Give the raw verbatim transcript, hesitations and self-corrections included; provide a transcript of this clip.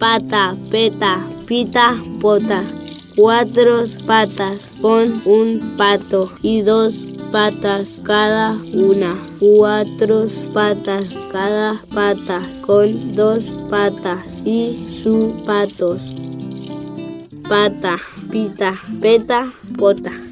pata, peta, pita, pota. Cuatro patas con un pato y dos patas cada una. Cuatro patas cada pata con dos patas y sus patos. Pata, pita, peta, pota.